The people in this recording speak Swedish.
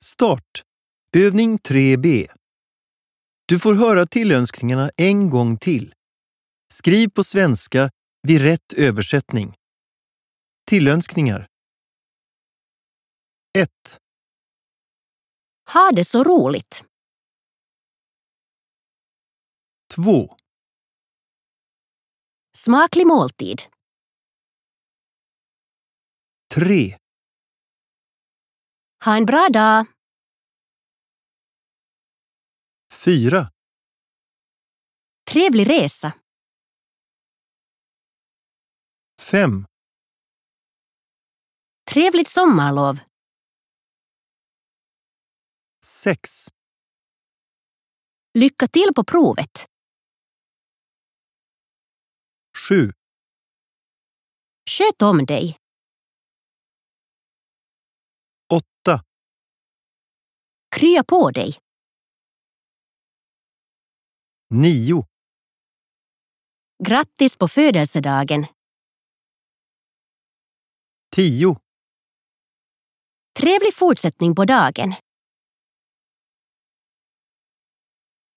Start! Övning 3B. Du får höra tillönskningarna en gång till. Skriv på svenska vid rätt översättning. Tillönskningar. 1. Ha det så roligt. 2. Smaklig måltid. 3. Ha en bra dag. 4. Trevlig resa. 5. Trevligt sommarlov. 6. Lycka till på provet. 7. Sköt om dig. 8. Krya på dig. 9. Grattis på födelsedagen. 10. Trevlig fortsättning på dagen.